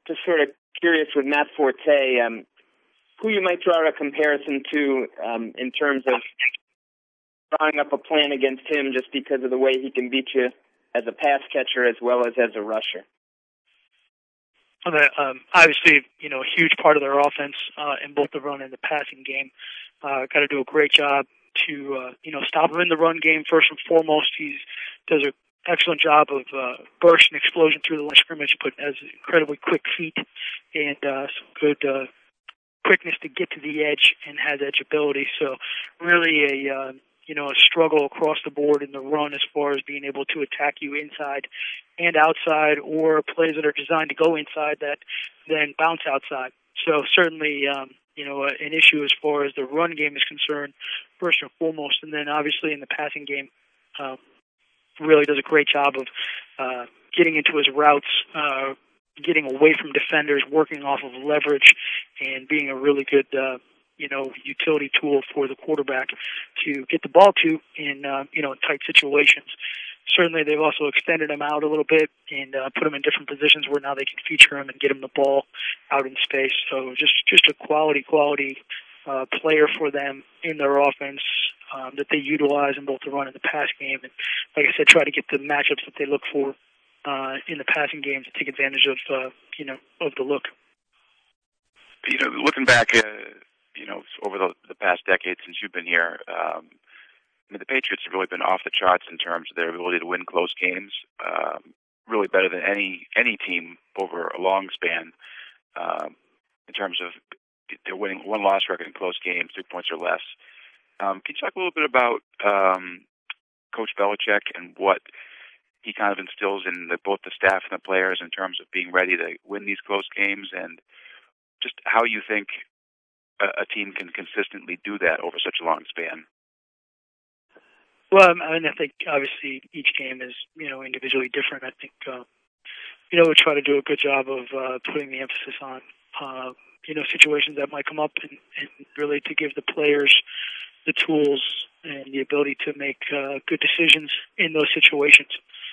just sort of curious with Matt Forte, who you might draw a comparison to in terms of drawing up a plan against him, just because of the way he can beat you as a pass catcher as well as a rusher. Obviously, a huge part of their offense in both the run and the passing game. Got to do a great job to stop him in the run game first and foremost. He does an excellent job of burst and explosion through the line of scrimmage, but has incredibly quick feet and some good quickness to get to the edge and has edge ability. So really a struggle across the board in the run as far as being able to attack you inside and outside, or plays that are designed to go inside that then bounce outside. So certainly, an issue as far as the run game is concerned, first and foremost. And then obviously in the passing game, really does a great job of getting into his routes, getting away from defenders, working off of leverage, and being a really good utility tool for the quarterback to get the ball to in tight situations. Certainly, they've also extended him out a little bit and put him in different positions where now they can feature him and get him the ball out in space. So just a quality player for them in their offense that they utilize in both the run and the pass game. And like I said, try to get the matchups that they look for in the passing game to take advantage of the look. Looking back, over the past decade since you've been here, the Patriots have really been off the charts in terms of their ability to win close games, really better than any team over a long span in terms of they're winning one-loss record in close games, 3 points or less. Can you talk a little bit about Coach Belichick and what he kind of instills in both the staff and the players in terms of being ready to win these close games, and just how you think a team can consistently do that over such a long span? Well, I think obviously each game is, individually different. I think, we try to do a good job of putting the emphasis on, situations that might come up and really to give the players the tools and the ability to make good decisions in those situations.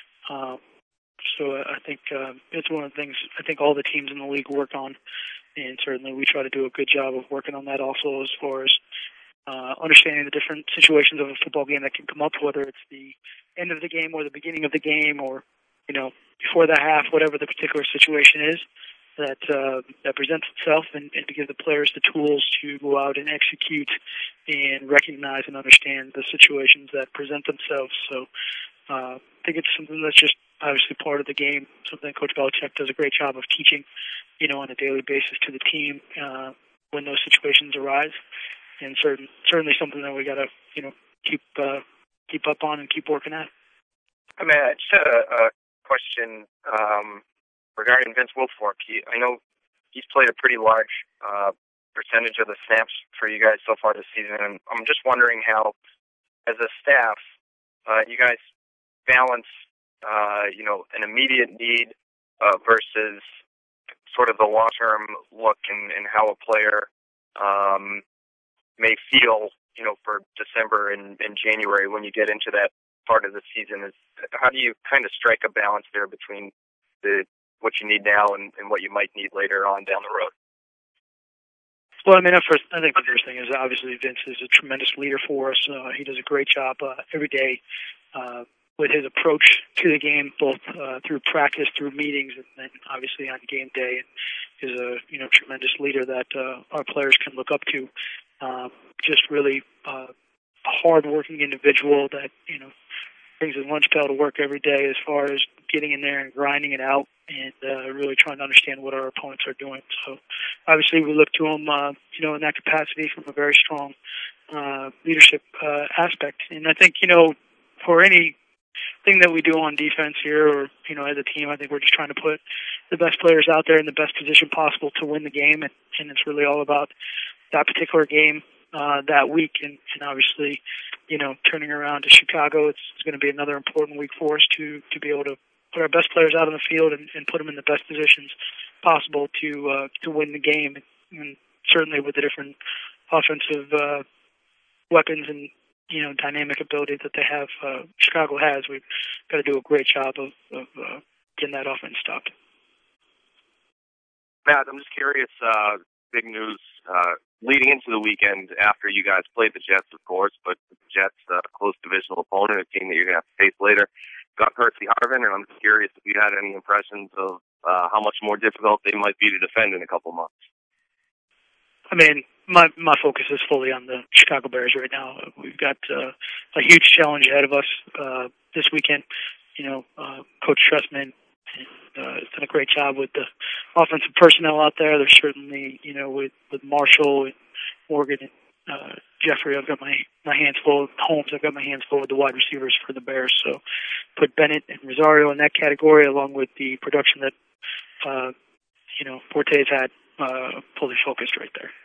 So I think it's one of the things I think all the teams in the league work on, and certainly we try to do a good job of working on that also as far as understanding the different situations of a football game that can come up, whether it's the end of the game or the beginning of the game or, before the half, whatever the particular situation is that presents itself, and to give the players the tools to go out and execute and recognize and understand the situations that present themselves. So I think it's something that's just obviously part of the game, something Coach Belichick does a great job of teaching, on a daily basis to the team when those situations arise. And certainly something that we got to, keep up on and keep working at. I mean, I just had a question regarding Vince Wilfork. I know he's played a pretty large percentage of the snaps for you guys so far this season, and I'm just wondering how, as a staff, you guys balance, an immediate need versus sort of the long-term look and how a player may feel, for December and January when you get into that part of the season. How do you kind of strike a balance there between what you need now and what you might need later on down the road? Well, I think the first thing is obviously Vince is a tremendous leader for us. He does a great job every day with his approach to the game, both through practice, through meetings, and then obviously on game day. Is a tremendous leader that our players can look up to. Just really a hard-working individual that brings his lunch pail to work every day as far as getting in there and grinding it out and really trying to understand what our opponents are doing. So obviously we look to him, in that capacity from a very strong leadership aspect. And I think, for anything that we do on defense here or, as a team, I think we're just trying to put the best players out there in the best position possible to win the game. And it's really all about that particular game that week. And obviously, turning around to Chicago, it's going to be another important week for us to be able to put our best players out on the field and put them in the best positions possible to win the game. And certainly with the different offensive weapons and dynamic ability that they have, Chicago has, we've got to do a great job of getting that offense stopped. Matt, I'm just curious, big news leading into the weekend after you guys played the Jets, of course, but the Jets, a close divisional opponent, a team that you're going to have to face later, got Percy Harvin, and I'm just curious if you had any impressions of how much more difficult they might be to defend in a couple months. I mean, my focus is fully on the Chicago Bears right now. We've got a huge challenge ahead of us this weekend. Coach Trestman has done a great job with the offensive personnel out there. There's certainly, with Marshall and Morgan and Jeffrey, I've got my hands full. Holmes, I've got my hands full with the wide receivers for the Bears. So put Bennett and Rosario in that category, along with the production that Forte's had, fully focused right there.